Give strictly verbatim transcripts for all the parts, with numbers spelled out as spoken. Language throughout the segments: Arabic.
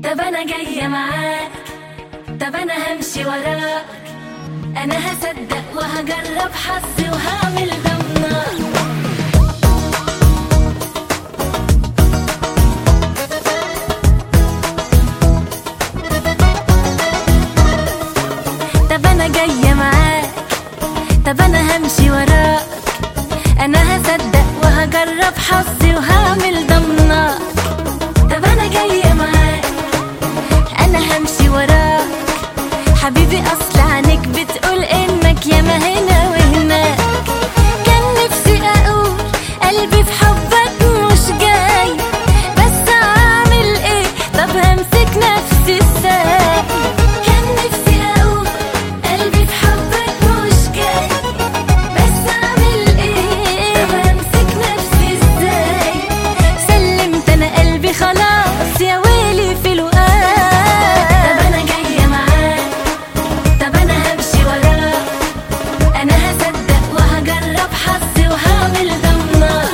طب انا جاية معاك، طب انا همشي وراك، انا هصدق وهجرب حظي وهعمل ضمنك. طب انا جاية معاك، طب انا همشي وراك، انا هصدق وهجرب حظي وهعمل ضمنك. طب انا جاية معاك، انا همشي وراك، حبيبي اصل عنك بتقول انك ياما هنا وهناك. كان نفسي اقول قلبي في حبك مش جاي، بس اعمل ايه؟ طب همسك نفسي ازاي؟ كان نفسي اقول قلبي في حبك مش جاي، بس اعمل ايه؟ طب همسك نفسي ازاي؟ سلمت انا قلبي خلاص يا ويلي في الوقت. طب انا جاية معاك، طب انا همشي وراك، انا هصدق وهجرب حظي وهعمل ضمنك.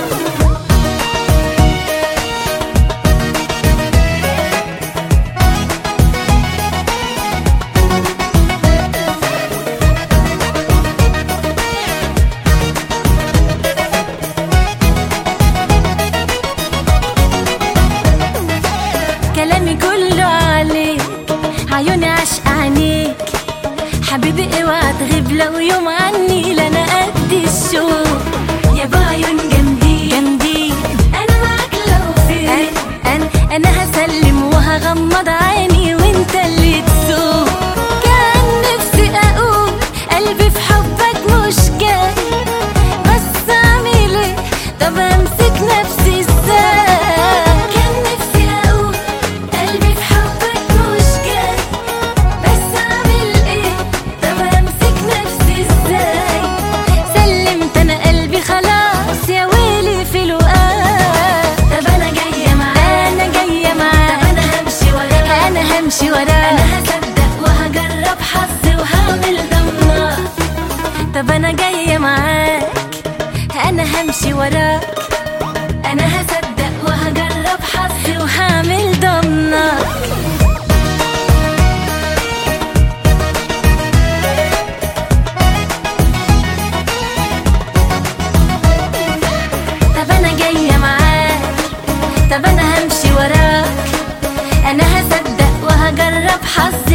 كلامي كله عليك، عيوني عشق عينيك، حبيبي اوعى تغيب لو يوم عني، لا انا قد الشوق. يا بعيون جامدين جامدين، انا معاك لو فين. انا انا هسلم وهغمض عيني وانت اللي تسوق. كان نفسي اقول قلبي في حبك مش جاي، بس اعمل ايه؟ طب امسك نفسي ازاي؟ كان نفسي اقول قلبي في حبك مش جاي، بس اعمل ايه؟ طب امسك نفسي ازاي؟ سلمت انا قلبي خلاص يا ويلي في الوقت. طب انا جاية معاك، انا جاية معاك، طب انا همشي وراك، انا همشي وراك، انا هصدق وهجرب حظي وهعمل ضمنك. طب انا جاية معاك، انا همشي وراك، انا هصدق وهجرب حظي وهعمل ضمنك. طب انا جاية معاك، طب انا همشي وراك، انا هصدق وهجرب حظي